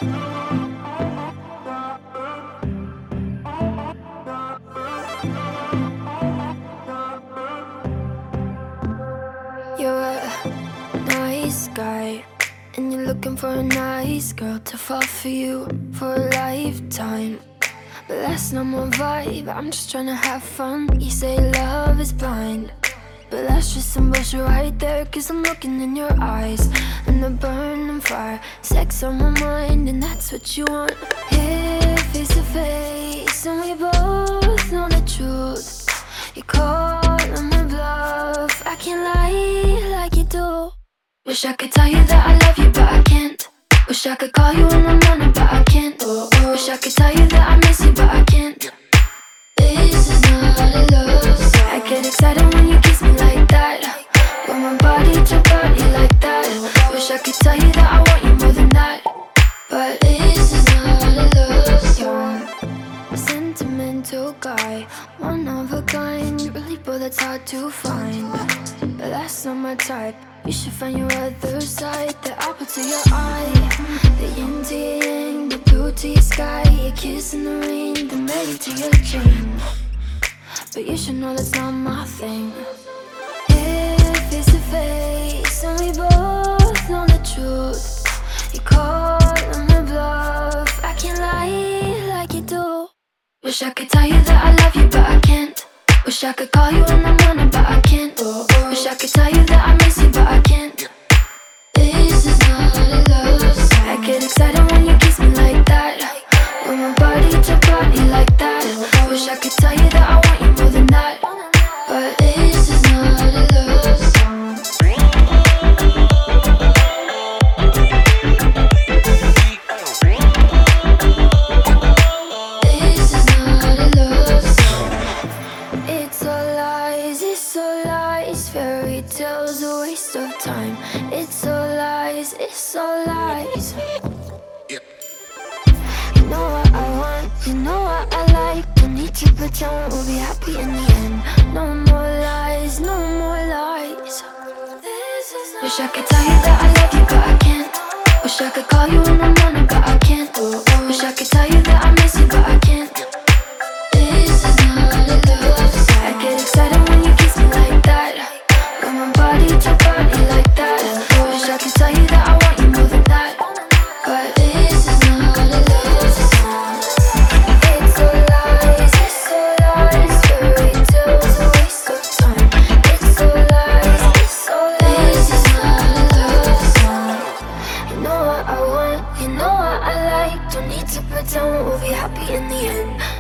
You're a nice guy, and you're looking for a nice girl to fall for you for a lifetime. But that's not my vibe, I'm just trying to have fun. You say love is blind, but that's just some bullshit right there. Cause I'm looking in your eyes, and they're burning fire. Sex on my mind, and that's what you want. Here, face to face, and we both know the truth. You calling my bluff, I can't lie like you do. Wish I could tell you that I love you, but I can't. Wish I could call you in the morning, but I can't. Wish I could tell you that I miss you, but I can't. This is not a love song. I get excited when you kiss me like that, when my body to body like that. Wish I could tell you that I want you more than that, but this is not a love song. A sentimental guy, one of a kind, really, but that's hard to find. But that's not my type. You should find your other side, the apple to your eye, the yin to your yang, the blue to your sky, your kiss in the rain, the ready to your chain. But you should know that's not my thing. Here, face to face, and we both know the truth. You call on my bluff, I can't lie like you do. Wish I could tell you that I love you, but I can't. Wish I could call you in the morning, but I can't. Wish I could tell you that I miss you, but I can't. This is not a love song. I get excited when you kiss me like that, when my body to body like that. Wish I could tell you that I want you more than that, but this is not a love song. This is not a love song. It's all lies, fairy tales, a waste of time. It's all lies, it's all lies. You know what I want, you know what I like. Don't need to pretend we'll be happy in the end. No more lies, no more lies. Wish I could tell you that I love you, but I can't. Wish I could call you in the morning, but I can't. Wish I could tell you that I miss you, but I can't. This is not a love song. I get excited when you kiss me like that, when my body to body like that. Wish I could tell you that I want you more than that, but this is not a love song. It's all lies, fairy tales, a waste of time. It's all lies, this is not a love song. You know what I want, you know what I like. Don't need to pretend we'll be happy in the end.